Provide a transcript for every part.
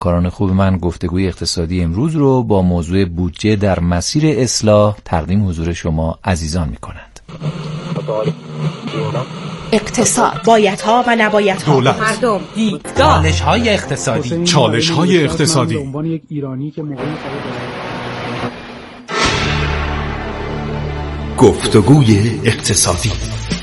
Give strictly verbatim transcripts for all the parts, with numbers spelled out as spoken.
کاران خوب من گفتگوی اقتصادی امروز رو با موضوع بودجه در مسیر اصلاح تقدیم حضور شما عزیزان می‌کنند. اقتصاد، بایدها و نبایدها، دولت، مردم، دیدگاه، چالش‌های اقتصادی، چالش‌های اقتصادی. به عنوان یک ایرانی که موقعی گفتگوی اقتصادی.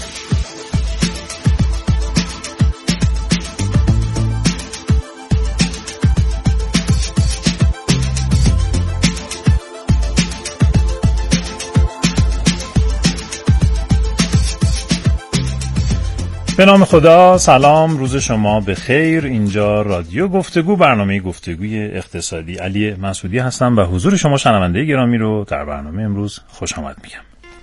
به نام خدا، سلام، روز شما به خیر. اینجا رادیو گفتگو، برنامه گفتگوی اقتصادی. علی مسعودی هستم و حضور شما شنونده گرامی رو در برنامه امروز خوش آمد میگم.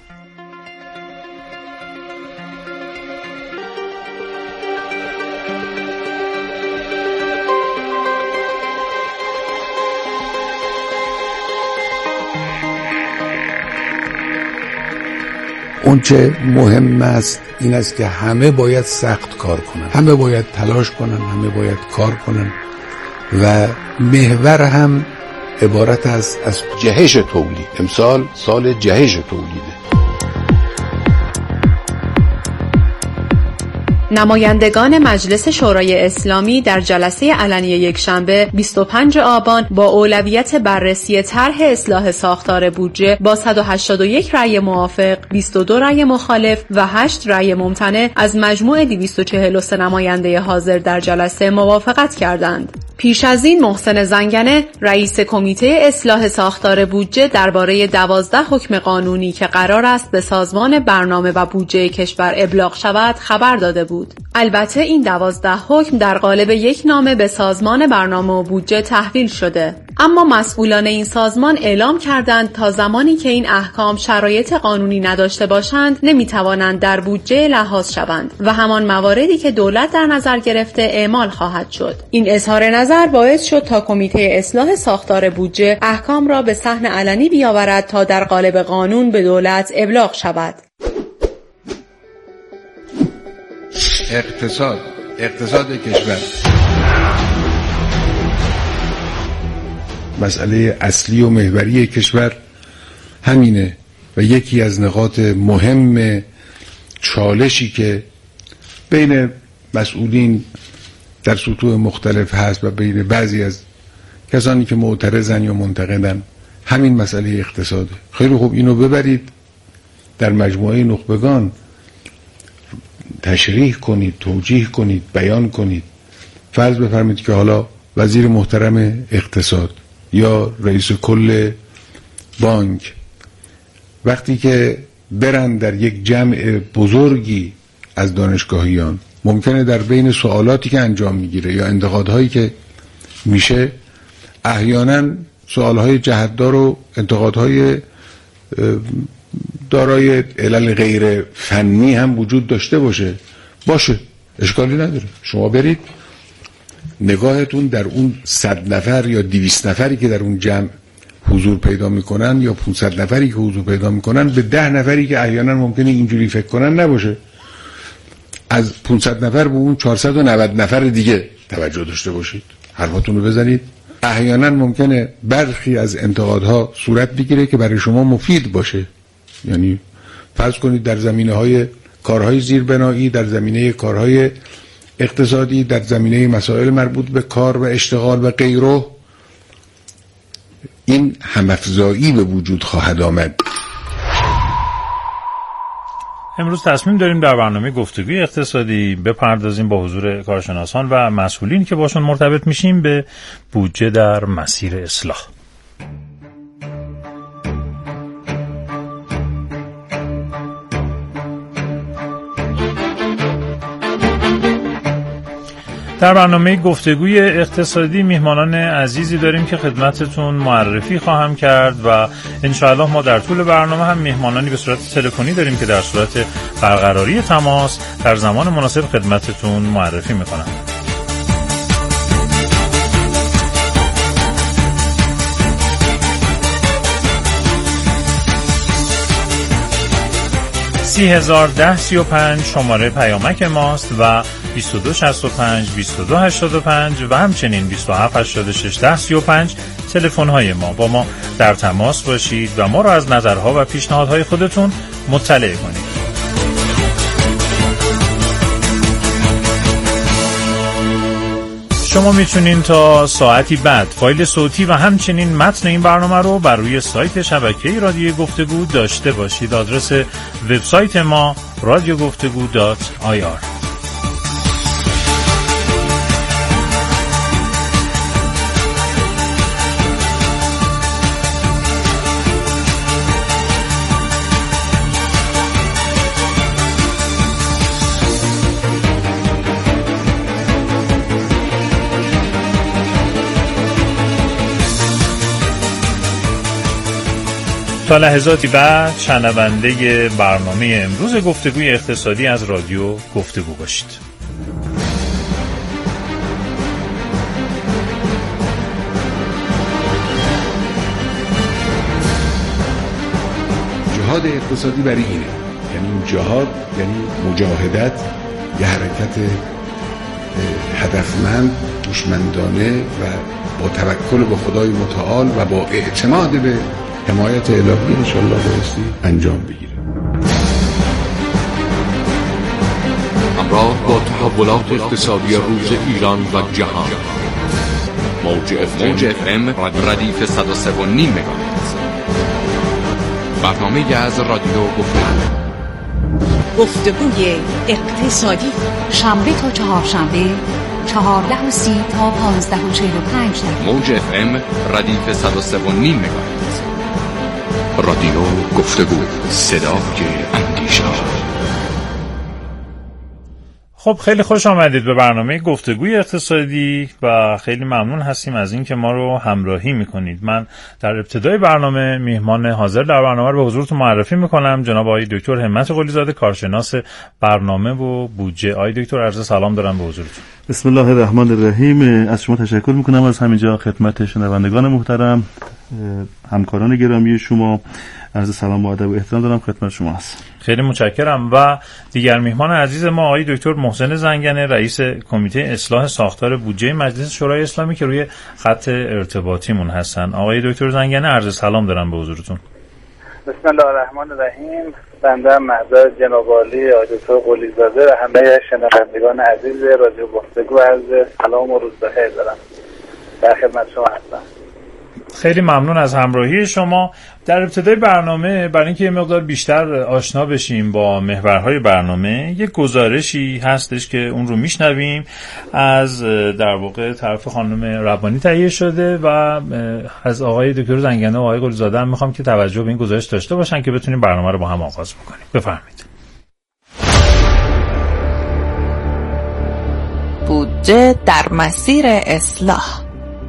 اون چه مهم است این است که همه باید سخت کار کنن، همه باید تلاش کنن، همه باید کار کنن و محور هم عبارت است از جهش تولید. امسال سال جهش تولیده. نمایندگان مجلس شورای اسلامی در جلسه علنی یکشنبه بیست و پنجم آبان با اولویت بررسی طرح اصلاح ساختار بودجه با صد و هشتاد و یک رأی موافق، بیست و دو رأی مخالف و هشت رأی ممتنع از مجموع دویست و چهل و سه نماینده حاضر در جلسه موافقت کردند. پیش از این محسن زنگنه رئیس کمیته اصلاح ساختار بودجه درباره دوازده حکم قانونی که قرار است به سازمان برنامه و بودجه کشور ابلاغ شود خبر داده بود. البته این دوازده حکم در قالب یک نامه به سازمان برنامه و بودجه تحویل شده، اما مسئولان این سازمان اعلام کردند تا زمانی که این احکام شرایط قانونی نداشته باشند نمیتوانند در بودجه لحاظ شوند و همان مواردی که دولت در نظر گرفته اعمال خواهد شد. این اظهار نظر باعث شد تا کمیته اصلاح ساختار بودجه احکام را به صحن علنی بیاورد تا در قالب قانون به دولت ابلاغ شود. اقتصاد اقتصاد کشور مسئله اصلی و محوری کشور همینه و یکی از نقاط مهم چالشی که بین مسئولین در سطوح مختلف هست و بین بعضی از کسانی که معترضن یا منتقدن همین مسئله اقتصاده. خیلی خوب، اینو ببرید در مجموعه نخبگان تشریح کنید، توجیه کنید، بیان کنید. فرض بفرمایید که حالا وزیر محترم اقتصاد یا رئیس کل بانک وقتی که برن در یک جمع بزرگی از دانشگاهیان، ممکنه در بین سوالاتی که انجام میگیره یا انتقادهایی که میشه احیانا سوالهای جهتدار و انتقادهای دارای علل غیر فنی هم وجود داشته باشه باشه اشکالی نداره. شما برید نگاهتون در اون صد نفر یا دویست نفری که در اون جمع حضور پیدا میکنن یا پانصد نفری که حضور پیدا میکنن به ده نفری که احیانا ممکنه اینجوری فکر کنن نباشه. از پانصد نفر به اون چهارصد و نود نفر دیگه توجه داشته باشید، حرفاتون رو بزنید. احیانا ممکنه برخی از انتقادها صورت بگیره که برای شما مفید باشه. یعنی فرض کنید در زمینه‌های کارهای زیربنایی، در زمینه کارهای اقتصادی، در زمینه مسائل مربوط به کار و اشتغال و غیره این هم‌افزایی به وجود خواهد آمد. امروز تصمیم داریم در برنامه گفتگوی اقتصادی بپردازیم با حضور کارشناسان و مسئولین که باشون مرتبط میشیم به بودجه در مسیر اصلاح. در برنامه گفتگوی اقتصادی میهمانان عزیزی داریم که خدمتتون معرفی خواهم کرد و انشاءالله ما در طول برنامه هم میهمانانی به صورت تلفنی داریم که در صورت برقراری تماس در زمان مناسب خدمتتون معرفی میکنم. سی هزار ده سی و پنج شماره پیامک ماست و بیست و دو شصت و پنج بیست و دو هشتاد و پنج و همچنین بیست و هفت هشتاد و شش ده سی و پنج تلفن های ما. با ما در تماس باشید و ما را از نظرها و پیشنهادهای خودتون مطلع کنید. شما میتونین تا ساعتی بعد فایل صوتی و همچنین متن این برنامه رو بر روی سایت شبکه رادیو گفتگو داشته باشید. آدرس وبسایت ما رادیو گفتگو دات آی آر. تا لحظاتی بعد شنونده برنامه امروز گفتگوی اقتصادی از رادیو گفتگو باشید. جهاد اقتصادی برای اینه، یعنی این جهاد یعنی مجاهدت، یه حرکت هدفمند، هوشمندانه و با توکل به خدای متعال و با اعتماد به حمایت الهی انشالله بایستی انجام بگیره. همراه با تحولات اقتصادی روز ایران و جهان، موج اف ام ردیف صد و سه و نیم مگاهرتز، برنامه از رادیو گفتگو. گفتگوی اقتصادی، شنبه تا چهارشنبه چهارده و سی تا پانزده و چهل و پنج دقیقه. موج اف ام ردیف صد و سه و نیم مگاهرتز. رادیو گفتگو، صدای اندیشه. خب خیلی خوش آمدید به برنامه گفتگوی اقتصادی و خیلی ممنون هستیم از این که ما رو همراهی میکنید. من در ابتدای برنامه میهمان حاضر در برنامه رو به حضورتون معرفی میکنم، جناب آقای دکتر همت قلیزاده، کارشناس برنامه و بودجه. آقای دکتر عرض سلام دارم به حضورتون. بسم الله الرحمن الرحیم. از شما تشکر میکنم از همینجا خدمت شنوندگان محترم، همکاران گرامی شما عرض سلام و ادب و احترام دارم خدمت شما هست. خیلی متشکرم. و دیگر میهمان عزیز ما آقای دکتر محسن زنگنه، رئیس کمیته اصلاح ساختار بودجه مجلس شورای اسلامی که روی خط ارتباطیمون هستن. آقای دکتر زنگنه عرض سلام دارم به حضورتون. بسم الله الرحمن الرحیم. بنده محضر جناب عالی آقای دکتر قلیزاده و همه شنوندگان عزیز رادیو گفتگو عرض سلام و روز بخیر دارم. در خدمت شما هستم. خیلی ممنون از همراهی شما. در ابتدای برنامه برای اینکه یه مقدار بیشتر آشنا بشیم با محورهای برنامه، یک گزارشی هستش که اون رو میشنویم از در واقع طرف خانم ربانی تهیه شده و از آقای دکتر زنگنه و آقای قلیزاده هم میخوام که توجه به این گزارش داشته باشن که بتونیم برنامه رو با هم آغاز بکنیم. بفرمایید. بودجه در مسیر اصلاح.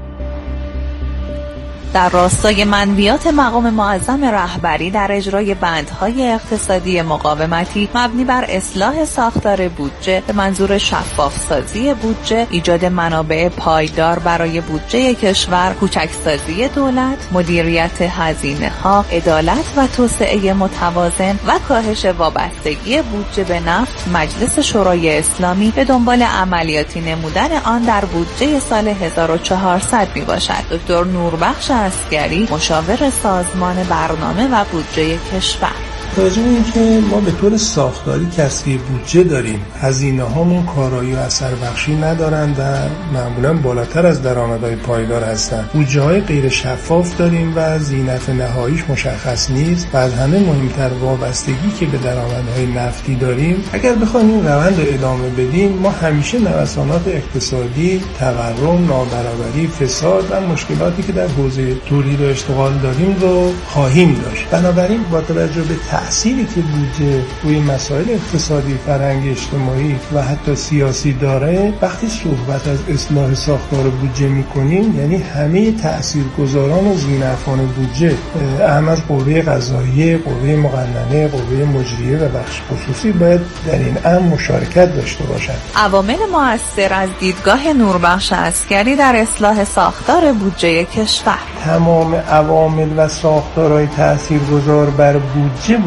در راستای منویات مقام معظم رهبری در اجرای بندهای اقتصادی مقاومتی مبنی بر اصلاح ساختار بودجه به منظور شفاف‌سازی بودجه، ایجاد منابع پایدار برای بودجه کشور، کوچکسازی دولت، مدیریت هزینه‌ها، عدالت و توسعه متوازن و کاهش وابستگی بودجه به نفت، مجلس شورای اسلامی به دنبال عملیاتی نمودن آن در بودجه سال هزار و چهارصد میباشد. دکتر نوربخش اسکری، مشاور سازمان برنامه و بودجه کشور: راجع به اینکه ما به طور ساختاری کسری بودجه داریم، هزینه هامون کارایی و اثر بخشی ندارن و معمولا بالاتر از درآمدهای پایدار هستن. بودجه های غیر شفاف داریم و زینف نهاییش مشخص نیست و از همه مهمتر وابستگی که به درآمدهای نفتی داریم. اگر بخوایم این روند رو ادامه بدیم، ما همیشه نوسانات اقتصادی، تورم، نابرابری، فساد و مشکلاتی که در حوزه تولید و اشتغال داریم رو خواهیم داشت. بنابراین با توجه به تأثیری که بودجه روی مسائل اقتصادی، فرهنگی، اجتماعی و حتی سیاسی داره، وقتی صحبت از اصلاح ساختار بودجه میکنیم یعنی همه تاثیرگذاران و ذی‌نفعان بودجه، اهم از قوه قضاییه، قوه مقننه، قوه مجریه و بخش خصوصی باید در این امر مشارکت داشته باشند. عوامل مؤثر از دیدگاه نوربخش اسکری در اصلاح ساختار بودجه کشور: تمام عوامل و ساختارهای تاثیرگذار بر بودجه باید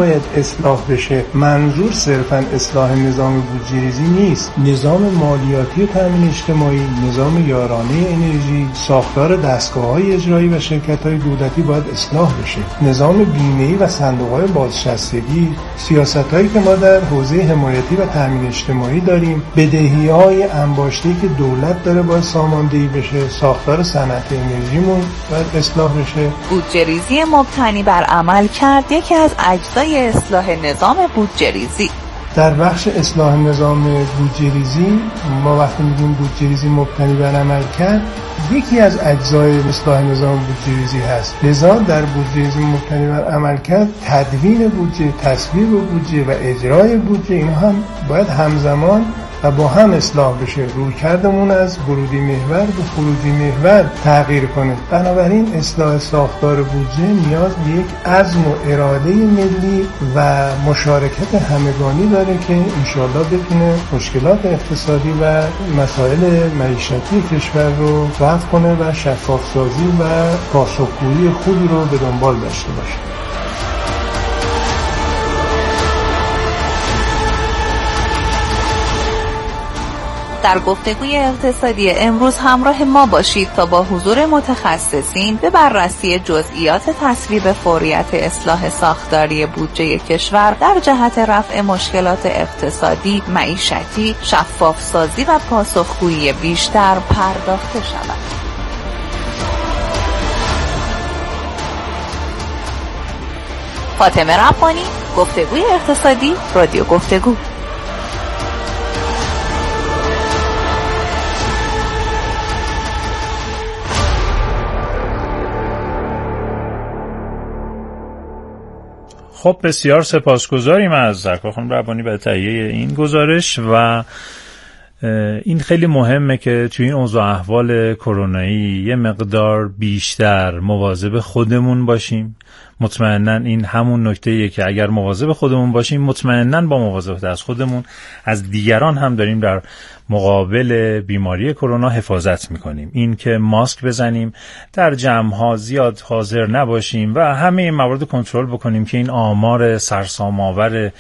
باید اصلاح بشه. منظور صرفاً اصلاح نظام بودجه‌ریزی نیست. نظام مالیاتی و تامین اجتماعی، نظام یارانه انرژی، ساختار دستگاه‌های اجرایی و شرکت‌های دولتی باید اصلاح بشه. نظام بیمه‌ای و صندوق‌های بازنشستگی، سیاست‌هایی که ما در حوزه حمایتی و تامین اجتماعی داریم، بدهی‌های انباشته‌ای که دولت داره باید ساماندهی بشه، ساختار صنعت انرژیمون باید اصلاح بشه. بودجه‌ریزی مبتنی بر عمل کرد یکی از اجزای اصلاح نظام بودجه‌ریزی. در بخش اصلاح نظام بودجه‌ریزی ما وقتی میگیم بودجه‌ریزی مبتنی بر عمل کرد یکی از اجزای اصلاح نظام بودجه‌ریزی هست. لذا در بودجه‌ریزی مبتنی بر عمل کرد تدوین بودجه، تصویب بودجه و اجرای بودجه اینا هم باید همزمان و با هم اصلاح بشه. رویکردمون از ورودی محور به خروجی محور تغییر کنه. بنابراین اصلاح ساختار بودجه نیاز به یک عزم و اراده ملی و مشارکت همگانی داره که انشاءالله بتونه مشکلات اقتصادی و مسائل معیشتی کشور رو رفع کنه و شفافسازی و پاسخگویی خوبی رو به دنبال داشته باشه. در گفتگوی اقتصادی امروز همراه ما باشید تا با حضور متخصصین به بررسی جزئیات تصویب فوریت اصلاح ساختاری بودجه کشور در جهت رفع مشکلات اقتصادی، معیشتی، شفاف سازی و پاسخگویی بیشتر پرداخته شود. فاطمه ربانی، گفتگوی اقتصادی، رادیو گفتگو. خب بسیار سپاسگزاریم از سرکار خانم ربانی برای تهیه این گزارش و این خیلی مهمه که توی این اوضاع احوال کرونایی یه مقدار بیشتر مواظب خودمون باشیم. مطمئناً این همون نکته‌ایه که اگر مواظب خودمون باشیم مطمئناً با مواظبت از خودمون از دیگران هم داریم در مقابل بیماری کرونا حفاظت میکنیم. این که ماسک بزنیم، در جمع‌ها زیاد حاضر نباشیم و همه این موارد کنترل بکنیم که این آمار سرسام‌آور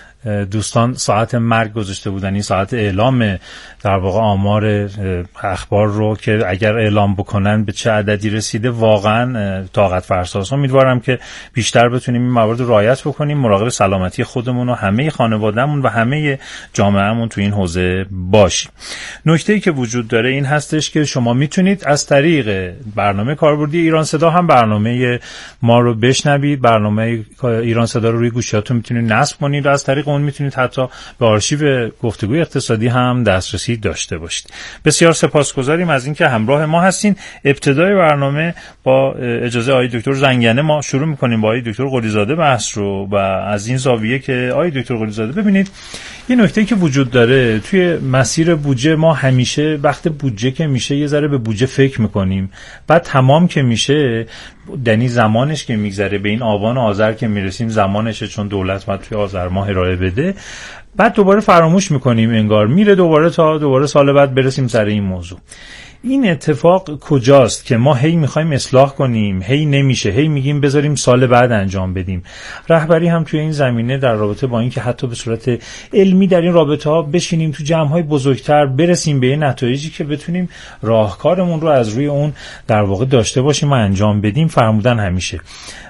دوستان ساعت مرگ گذاشته بودن، این ساعت اعلام در واقع آمار اخبار رو که اگر اعلام بکنن به چه عددی رسیده واقعا طاقت فرساست. امیدوارم که بیشتر بتونیم این موارد رو رعایت بکنیم، مراقب سلامتی خودمون و همه خانوادهمون و همه جامعهمون تو این حوزه باشیم. نکته‌ای که وجود داره این هستش که شما میتونید از طریق برنامه کاربردی ایران صدا هم برنامه ما رو بشنوید. برنامه ایران صدا رو روی گوشیاتون میتونید نصب کنید و از طریق اون میتونید حتی به آرشیو گفتگوی اقتصادی هم دسترسی داشته باشید. بسیار سپاسگزاریم از اینکه همراه ما هستین. ابتدای برنامه با اجازه آقای دکتر زنگنه ما شروع میکنیم با آقای دکتر قلیزاده بحث رو و از این زاویه که آقای دکتر قلیزاده ببینید یه نکته‌ای که وجود داره توی مسیر بودجه ما همیشه وقت بودجه که میشه یه ذره به بودجه فکر میکنیم، بعد تمام که میشه یعنی زمانش که میگذره به این آبان و آذر که میرسیم زمانشه چون دولت باید توی آذر ماه ارائه بده، بعد دوباره فراموش میکنیم انگار میره دوباره تا دوباره سال بعد برسیم سر این موضوع. این اتفاق کجاست که ما هی میخوایم اصلاح کنیم هی نمیشه، هی میگیم بذاریم سال بعد انجام بدیم. رهبری هم توی این زمینه در رابطه با این که حتی به صورت علمی در این رابطه ها بشینیم تو جمع‌های بزرگتر برسیم به نتایجی که بتونیم راهکارمون رو از روی اون در واقع داشته باشیم و انجام بدیم فرمودن همیشه.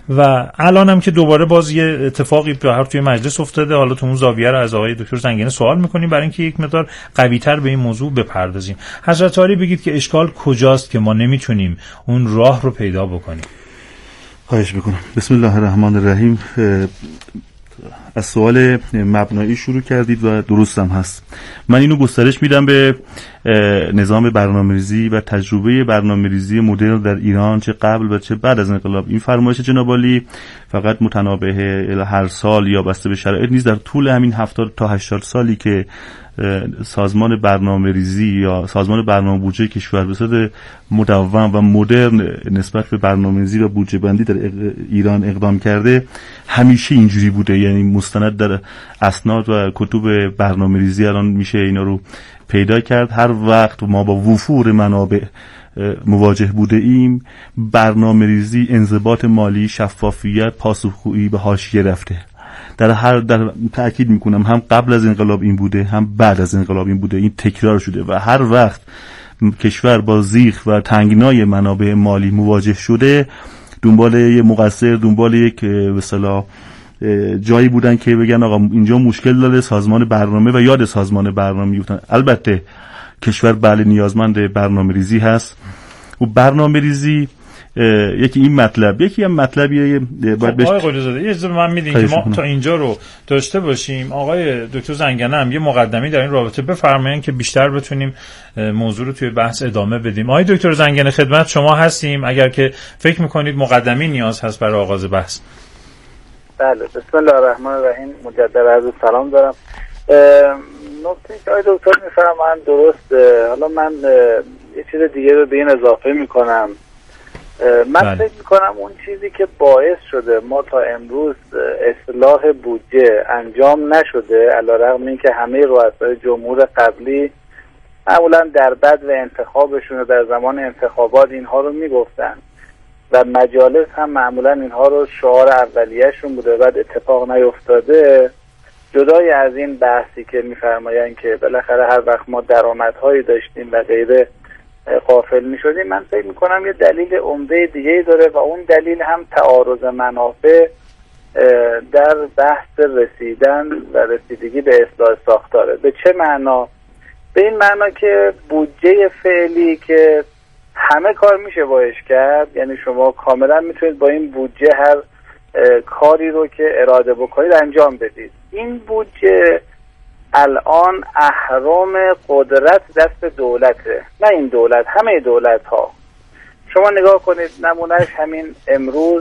و الان هم که دوباره باز یه اتفاقی به هر توی مجلس افتاده، حالا تو اون زاویه رو از آقای دکتر زنگنه سوال می‌کنیم برای اینکه یک مقدار قوی‌تر به این موضوع بپردازیم. حضرت عالی بگید که اشکال کجاست که ما نمیتونیم اون راه رو پیدا بکنیم. خواهش میکنم. بسم الله الرحمن الرحیم. از سوال مبنایی شروع کردید و درست هم هست. من اینو گسترش میدم به نظام برنامه‌ریزی و تجربه برنامه‌ریزی مدرن در ایران چه قبل و چه بعد از انقلاب. این فرمایش جناب عالی فقط متنابه هر سال یا بسته به شرایط نیست. در طول همین هفتاد تا هشتاد سالی که سازمان برنامه‌ریزی یا سازمان برنامه بودجه کشور به صورت مدون و مدرن نسبت به برنامه‌ریزی و بودجه بندی در ایران اقدام کرده همیشه اینجوری بوده. یعنی مستند در اسناد و کتب برنامه‌ریزی الان میشه اینا رو پیدا کرد. هر وقت ما با وفور منابع مواجه بوده ایم برنامه‌ریزی، انضباط مالی، شفافیت، پاسخگویی به حاشیه رفته. در هر در تاکید میکنم هم قبل از انقلاب این بوده هم بعد از انقلاب این بوده، این تکرار شده و هر وقت کشور با زیغ و تنگنای منابع مالی مواجه شده دنبال یه مقصر، دنبال یک به اصطلاح جایی بودن که بگن آقا اینجا مشکل داره، سازمان برنامه و یاد سازمان برنامه میفتن. البته کشور بله نیازمند برنامه ریزی هست و برنامه ریزی یکی این مطلب، یکی هم مطلبیه باید بهش. آقای قلیزاده یه اجازه من میدین که ما تا اینجا رو داشته باشیم. آقای دکتر زنگنه هم یه مقدمی در این رابطه بفرمایید که بیشتر بتونیم موضوع رو توی بحث ادامه بدیم. آقای دکتر زنگنه خدمت شما هستیم اگر که فکر میکنید مقدمی نیاز هست برای آغاز بحث. بله، بسم الله الرحمن الرحیم. مجدد عرض سلام دارم. نکته که آقای دکتر میفرمایند درسته. حالا من یه چیز دیگه رو به این اضافه میکنم. من بله. فکر میکنم اون چیزی که باعث شده ما تا امروز اصلاح بودجه انجام نشده، علیرغم اینکه همه رؤسای جمهور قبلی معمولا در بدو انتخابشون و در زمان انتخابات اینها رو میگفتن و مجالس هم معمولا اینها رو شعار اولیه‌شون بوده، بعد اتفاق نیفتاده. جدای از این بحثی که میفرمایند که بالاخره هر وقت ما درآمدهایی داشتیم و غیره غافل میشدیم، من فکر میکنم یه دلیل عمده دیگه داره و اون دلیل هم تعارض منافع در بحث رسیدن و رسیدگی به اصلاح ساختاره. به چه معنا؟ به این معنا که بودجه فعلی که همه کار میشه باش کرد، یعنی شما کاملا میتونید با این بودجه هر کاری رو که اراده بکنید انجام بدید. این بودجه الان اهرام قدرت دست دولته، نه این دولت، همه دولت ها. شما نگاه کنید نمونهش همین امروز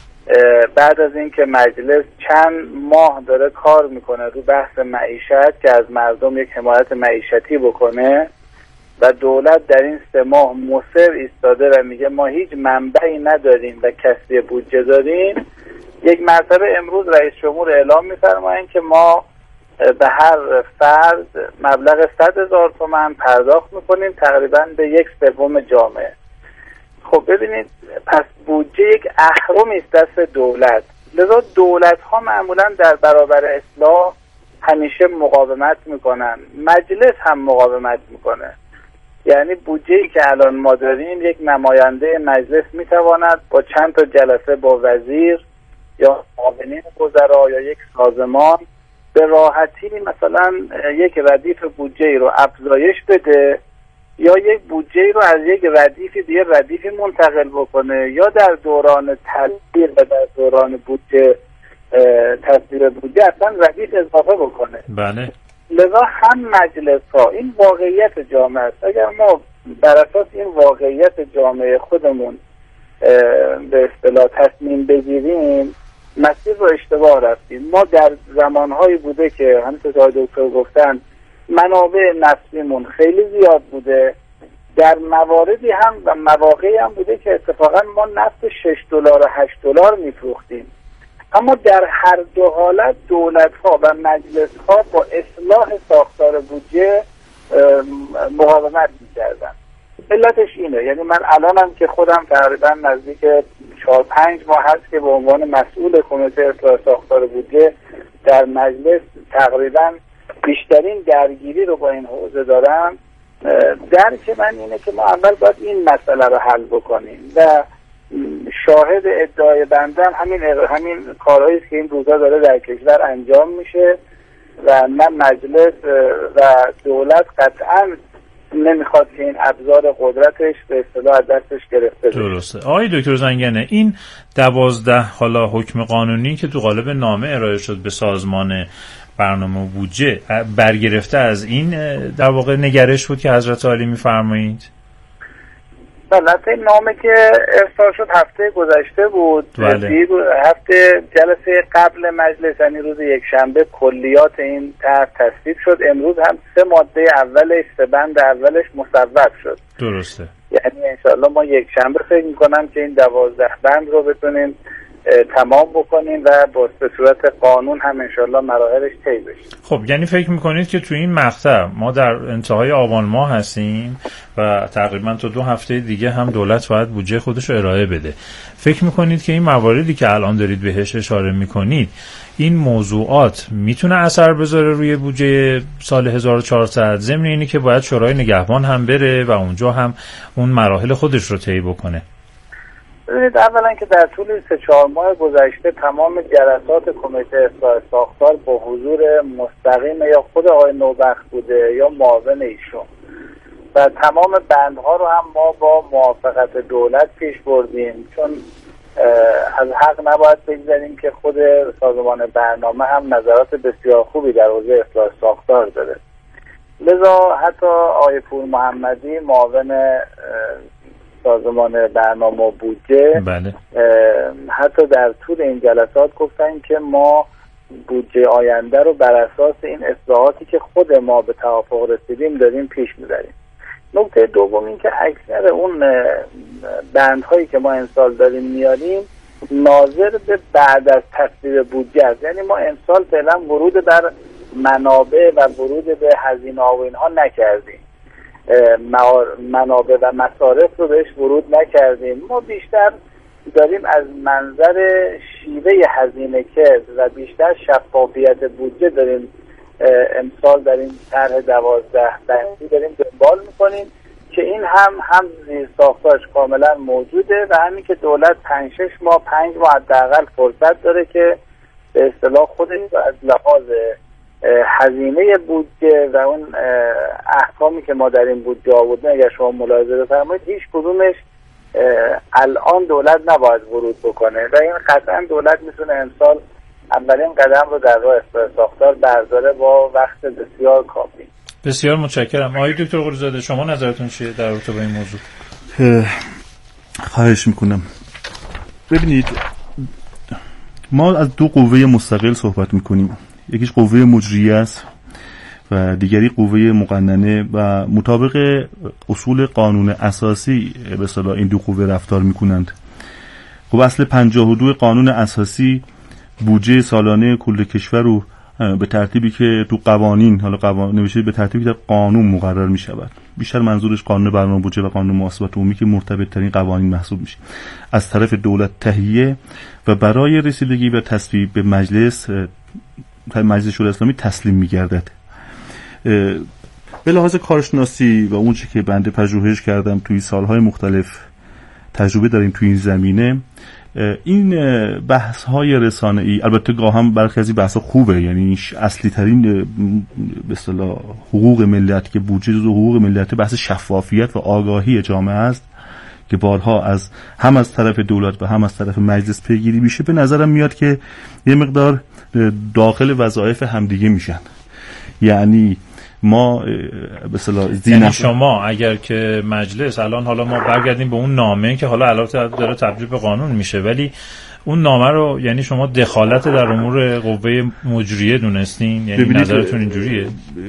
بعد از اینکه مجلس چند ماه داره کار میکنه رو بحث معیشت که از مردم یک حمایت معیشتی بکنه و دولت در این سه ماه مصر ایستاده و میگه ما هیچ منبعی نداریم و کسری بودجه داریم، یک مرتبه امروز رئیس جمهور اعلام میفرمایند که ما به هر فرد مبلغ صد هزار تومان پرداخت میکنیم، تقریبا به یک سوم جامعه. خب ببینید، پس بودجه یک اهرمی است دست دولت. لذا دولت ها معمولا در برابر اصلاح همیشه مقاومت میکنن، مجلس هم مقاومت میکنه. یعنی بودجه‌ای که الان ما داریم، یک نماینده مجلس میتواند با چند تا جلسه با وزیر یا معاونین وزرا یا یک سازمان به راحتی مثلا یک ردیف بودجه رو افزایش بده یا یک بودجه رو از یک ردیفی به یک ردیفی منتقل بکنه یا در دوران تدبیر و در دوران بودجه تصویر بودجه اصلا ردیف اضافه بکنه. بله. لذا هم مجلس ها، این واقعیت جامعه است. اگر ما بر اساس این واقعیت جامعه خودمون به اصطلاح تصمیم بگیریم، مسیر رو اشتباه رفتیم. ما در زمانهایی بوده که همونطور که دکتر گفتن منابع نفسیمون خیلی زیاد بوده، در مواردی هم و مواقعی هم بوده که اتفاقا ما نفت شش دلار و هشت دلار میفروختیم، اما در هر دو حالت دولت ها و مجلس ها با اصلاح ساختار بودجه مقاومت میکردن. علتش اینه، یعنی من الانم که خودم تقریبا نزدیک چهار پنج ماه هست که به عنوان مسئول کمیته اصلاح ساختار بودجه در مجلس تقریبا بیشترین درگیری رو با این حوزه دارم. درک من اینه که ما اول باید این مسئله رو حل بکنیم و شاهد ادعای بندم همین همین کارهایی که این روزا داره در کشور انجام میشه و نه مجلس و دولت قطعاً نمیخواد که این ابزار قدرتش به اصطلاح از دستش گرفته بشه. درسته. آقای دکتر زنگنه، این دوازده حالا حکم قانونی که تو قالب نامه ارائه شد به سازمان برنامه و بودجه برگرفته از این در واقع نگرش بود که حضرت عالی میفرمایید؟ البته نامه که ارسال شد هفته گذشته بود. بله. هفته جلسه قبل مجلس، یعنی روز یک شنبه، کلیات این طرح تصویب شد. امروز هم سه ماده اولش، سه بند اولش مصوب شد. درسته. یعنی انشاءالله ما یک شنبه فکر میکنم که این دوازده بند رو بتونیم تمام بکنیم و با به صورت قانون هم انشالله مراحلش طی بشه. خب یعنی فکر میکنید که تو این مقطع ما در انتهای آبان ماه هستیم و تقریبا تا دو هفته دیگه هم دولت باید بودجه خودش رو ارائه بده. فکر میکنید که این مواردی که الان دارید بهش اشاره میکنید، این موضوعات میتونه اثر بذاره روی بودجه سال هزار و چهارصد، ضمن اینی که باید شورای نگهبان هم بره و اونجا هم اون مراحل خودش رو طی بکنه؟ ببینید، اولا که در طول سه چهار ماه گذشته تمام جلسات کمیته اصلاح ساختار با حضور مستقیم یا خود آقای نوبخت بوده یا معاون ایشون و تمام بندها رو هم ما با موافقت دولت پیش بردیم، چون از حق نباید بگذاریم که خود سازمان برنامه هم نظرات بسیار خوبی در حوزه اصلاح ساختار داره. لذا حتی آقای پور محمدی معاون سازمان برنامه و بودجه بله. حتی در طول این جلسات گفتن که ما بودجه آینده رو بر اساس این اصلاحاتی که خود ما به توافق رسیدیم داریم پیش می‌بریم. نکته دوم این که اکثر اون بندهایی که ما امسال داریم میاریم ناظر به بعد از تصویب بودجه است، یعنی ما امسال فعلا ورود بر منابع و ورود به هزینه‌ها و اینها نکردیم، منابع و مصارف رو بهش ورود نکردیم. ما بیشتر داریم از منظر شیوه هزینه کرد و بیشتر شفافیت بودجه داریم امسال در این طرح دوازده بندی داریم دنبال میکنیم که این هم هم زیر ساختارش کاملا موجوده و همین که دولت پنج شش ماه پنج ماه حداقل فرصت داره که به اصطلاح خودش از لحاظ هزینه بودجه و اون احکامی که ما در این بودجه آوردیم، اگر شما ملاحظه بفرمایید، هیچ کدومش الان دولت نباید ورود بکنه و این قطعا دولت میتونه امسال اولین قدم رو در راه اصلاح ساختار برداره با وقت بسیار کافی. بسیار متشکرم. آقای دکتر قلیزاده، شما نظرتون چیه در رابطه با این موضوع؟ خواهش میکنم. ببینید، ما از دو قوه مستقل صحبت میکنیم، یکیش قوه مجریه است و دیگری قوه مقننه و مطابق اصول قانون اساسی به اصطلاح این دو قوه رفتار میکنند. خب اصل پنجاه و دو قانون اساسی بودجه سالانه کل کشور رو به ترتیبی که تو قوانین، حالا قوانین نوشته به ترتیبی در قانون مقرر می شود. بیشتر منظورش قانون برنامه بودجه و قانون محاسبات عمومی که مرتبط ترین قوانین محسوب میشه، از طرف دولت تهیه و برای رسیدگی به تصویب به مجلس مجلس شورای اسلامی تسلیم می‌گردد. به لحاظ کارشناسی و اونچه که بنده پژوهش کردم توی سالهای مختلف تجربه داریم توی این زمینه، این بحث های رسانه‌ای البته گاه هم برخی از این بحث خوبه، یعنی اصلی ترین به اصطلاح حقوق ملت که بودجه جزو حقوق ملت بحث شفافیت و آگاهی جامعه است که بارها از هم از طرف دولت و هم از طرف مجلس پیگیری میشه. به نظرم میاد که یه مقدار داخل وظایف همدیگه میشن، یعنی ما به اصطلاح یعنی شما اگر که مجلس الان، حالا ما برگردیم به اون نامه که حالا البته داره تبدیل به قانون میشه، ولی اون نامه رو یعنی شما دخالت در امور قوه مجریه دونستین، یعنی نظرتون اینجوریه؟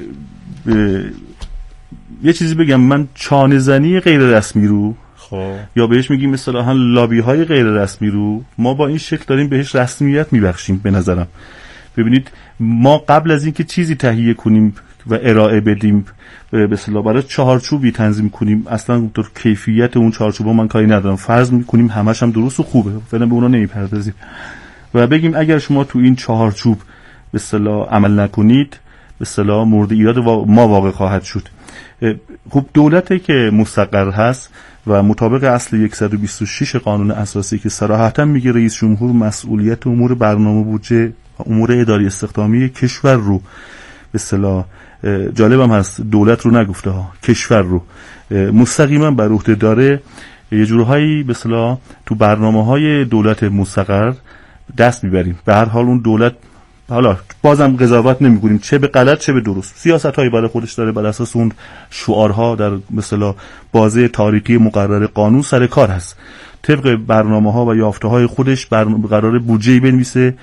یه چیزی بگم، من چانه زنی غیر رسمی رو خب یا بهش میگیم اصطلاحاً لابی های غیر رسمی رو ما با این شکل داریم بهش رسمیت میبخشیم. به نظرم ببینید، ما قبل از اینکه چیزی تهیه کنیم و ارائه بدیم به اصطلاح برای چهارچوبی تنظیم کنیم، اصلا در کیفیت اون چهارچوبا من کاری ندارم، فرض میکنیم همش هم درست و خوبه، فعلا به اونا نمیپردازیم و بگیم اگر شما تو این چهارچوب به اصطلاح عمل نکنید به اصطلاح مورد ایراد ما واقع خواهد شد. خب دولتی که مستقر هست و مطابق اصل صد و بیست و شش قانون اساسی که صراحتا میگه رئیس جمهور مسئولیت امور برنامه بودجه و امور اداری استخدامی کشور رو به اصطلاح، جالبم هست دولت رو نگفته ها، کشور رو مستقیما بر عهده داره، یه جورهایی به اصطلاح تو برنامه‌های دولت مستقر دست میبریم. به هر حال اون دولت، حالا بازم قضاوت نمی‌کنیم چه به غلط چه به درست، سیاست‌هایی برای خودش داره، بر اساس اون شعارها در مثلا بازه تاریخی مقرر قانون سر کار هست، طبق برنامه‌ها و یافته‌های خودش قرار بودجه‌ای بنویسه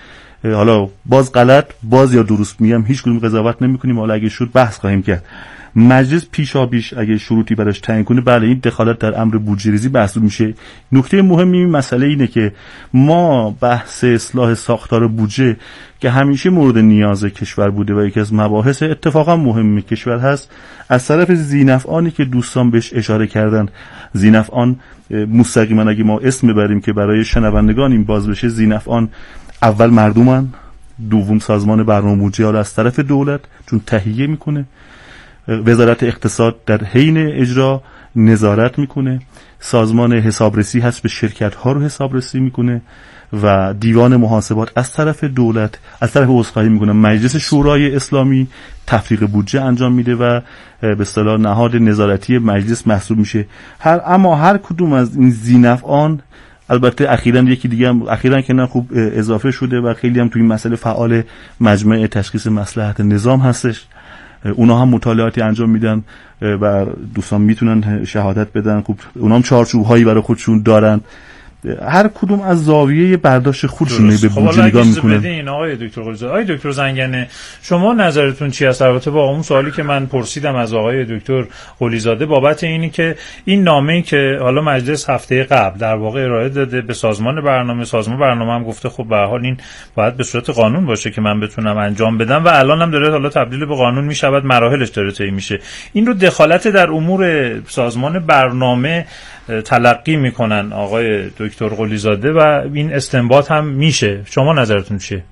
حالا باز غلط باز یا درست میگم، هیچ کدوم قضاوت نمی‌کنیم، حالا اگه شد بحث خواهیم کرد. مجلس پیشابیش اگه شروطی براش تعیین کنه، بله این دخالت در امر بودجه‌ریزی محسوب میشه. نکته مهمی این مسئله اینه که ما بحث اصلاح ساختار بودجه که همیشه مورد نیاز کشور بوده و یکی از مباحث اتفاقا مهم کشور هست، از طرف ذینفعانی که دوستان بهش اشاره کردن، ذینفعان مستقیما اگه ما اسم ببریم که برای شنوندگان این باز بشه، ذینفعان اول مردمن، دوم سازمان برنامه بودجه حالا از طرف دولت چون تهیه میکنه، وزارت اقتصاد در حین اجرا نظارت میکنه، سازمان حسابرسی هست به شرکت ها رو حسابرسی میکنه و دیوان محاسبات از طرف دولت، از طرف عذرخواهی میکنه مجلس شورای اسلامی تفریق بودجه انجام میده و به اصطلاح نهاد نظارتی مجلس محسوب میشه. هر اما هر کدوم از این ذینفعان، البته اخیراً یکی دیگه هم اخیراً که نه خوب اضافه شده و خیلی هم توی این مسئله فعال مجمع تشخیص مصلحت نظام هستش، اونا هم مطالعاتی انجام میدن و دوستان میتونن شهادت بدن. خوب اونا هم چارچوب هایی برای خودشون دارن، هر کدوم از زاویه برداشت خودشون به بودجه نگاه میکنن. بدین آقای دکتر قلیزاده، آقای دکتر زنگنه، شما نظرتون چی است البته با اون سوالی که من پرسیدم از آقای دکتر قلیزاده بابت اینی که این نامه‌ای که حالا مجلس هفته قبل در واقع ارائه داده به سازمان برنامه، سازمان برنامه هم گفته خب به هر حال این باید به صورت قانون باشه که من بتونم انجام بدم و الان هم داره حالا تبدیل به قانون میشود، مراحلش داره طی میشه. این رو دخالت در امور سازمان برنامه تلقی میکنن آقای دکتر قلیزاده و این استنباط هم میشه. شما نظرتون چیه؟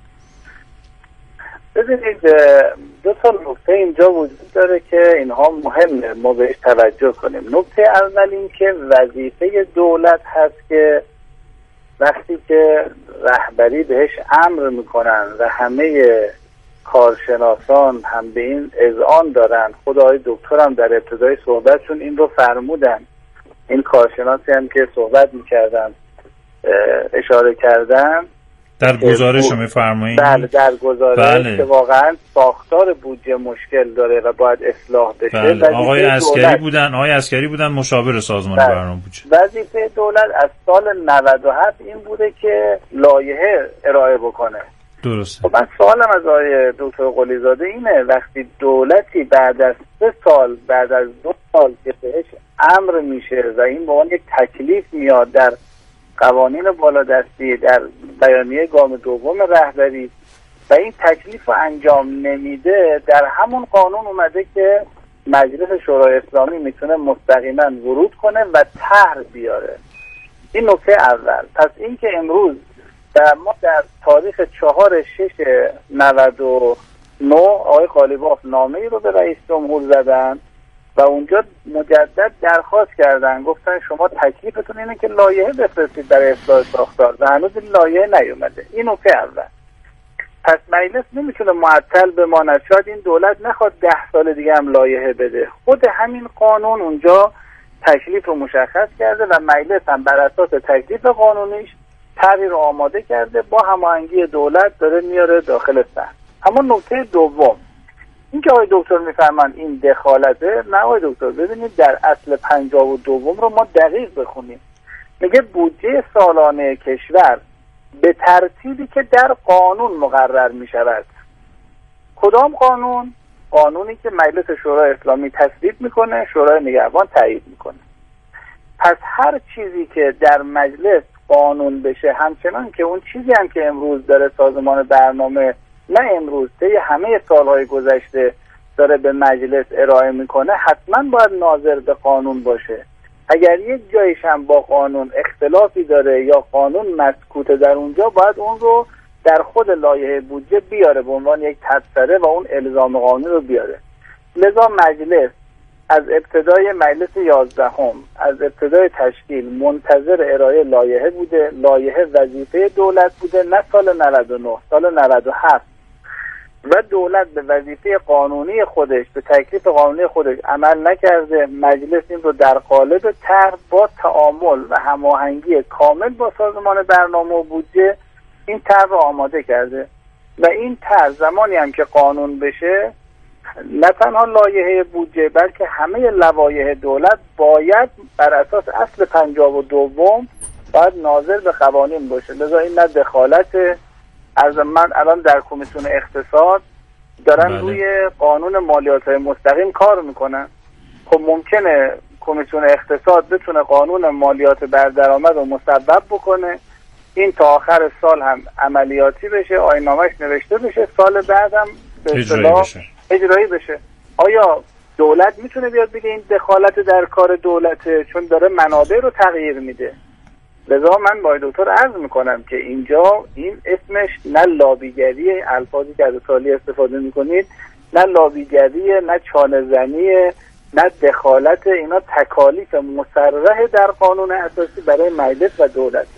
ببینید دو تا نکته اینجا وجود داره که اینها مهمه ما بهش توجه کنیم. نکته اول این که وظیفه دولت هست که وقتی که رهبری بهش امر میکنن و همه کارشناسان هم به این اذعان دارن، خود آقای دکتر هم در ابتدای صحبتشون این رو فرمودن، این کارشناسی هم که صحبت میکردن اشاره کردن در گزارش رو میفرمایید. بله در گزارش بله. که واقعا ساختار بودجه مشکل داره و باید اصلاح بشه. بله. آقای عسکری بودن آقای عسکری بودن مشاور سازمان بله. برنامه بودجه. وظیفه دولت از سال نود و هفت این بوده که لایحه ارائه بکنه. درسته. خب من سوالم از آقای دکتر قلیزاده اینه، وقتی دولتی بعد از سه سال بعد از دو سال که بهش امر میشه و این به عنوان یک تکلیف میاد در قوانین بالادستی، در بیانیه گام دوم رهبری و این تکلیف رو انجام نمیده، در همون قانون اومده که مجلس شورای اسلامی میتونه مستقیما ورود کنه و طرح بیاره. این نکته اول. پس این که امروز در ما در تاریخ چهار شش نود و نه آقای قالیباف نامه ای رو به رئیس جمهور زدن و اونجا مجدد درخواست کردن، گفتن شما تکلیفتون اینه که لایحه بفرستید برای اصلاح ساختار و هنوز این لایحه نیومده. این نکته اول. پس مجلس نمیتونه معطل بماند، شاید این دولت نخواد ده سال دیگه هم لایحه بده. خود همین قانون اونجا تکلیف رو مشخص کرده و مجلس هم بر اساس تکلیف قانونیش طرحی رو آماده کرده، با هماهنگی دولت داره میاره داخل صحن. اما نکته دوم این که آقای دکتر میفرمان این دخالته، نه آقای دکتر ببینید در اصل پنجاه و دوم رو ما دقیق بخونیم، میگه بودجه سالانه کشور به ترتیبی که در قانون مقرر میشود. کدام قانون؟ قانونی که مجلس شورای اسلامی تصویب میکنه، شورای نگهبان تایید میکنه. پس هر چیزی که در مجلس قانون بشه، همچنان که اون چیزی هم که امروز داره سازمان برنامه، نه امروز طی همه سالهای گذشته داره به مجلس ارائه میکنه، حتما باید ناظر به قانون باشه. اگر یک جایش هم با قانون اختلافی داره یا قانون مسکوته در اونجا، باید اون رو در خود لایحه بودجه بیاره به عنوان یک تبصره و اون الزام قانونی رو بیاره. لذا مجلس از ابتدای مجلس یازدهم، از ابتدای تشکیل منتظر ارائه لایحه بوده. لایحه وظیفه دولت بوده، نه سال نود و نه، سال نود و هفت، و دولت به وظیفه قانونی خودش، به تکلیف قانونی خودش عمل نکرده. مجلس این رو در قالب طرح با تعامل و هماهنگی کامل با سازمان برنامه و بودجه این طرح رو آماده کرده و این طرح زمانی هم که قانون بشه، نه تنها لایحه بودجه بلکه همه لوایح دولت باید بر اساس اصل پنجاه و دوم باید ناظر به قوانین باشه. لذا این نه دخالت از من الان در کمیسیون اقتصاد دارن بله. روی قانون مالیات مستقیم کار میکنن. خب ممکنه کمیسیون اقتصاد بتونه قانون مالیات بر درآمد رو مصوب بکنه، این تا آخر سال هم عملیاتی بشه، آیین‌نامه‌اش نوشته بشه، سال بعدم به اصطلاح اجرایی بشه. آیا دولت میتونه بیاد بگه این دخالت در کار دولته؟ چون داره منابع رو تغییر میده. لذا من با دکتر عرض میکنم که اینجا این اسمش نه لابیگری، الفاظی که از سالی استفاده میکنید، نه لابیگری، نه چانه زنی، نه دخالت، اینا تکالیف مصرح در قانون اساسی برای مجلس و دولت.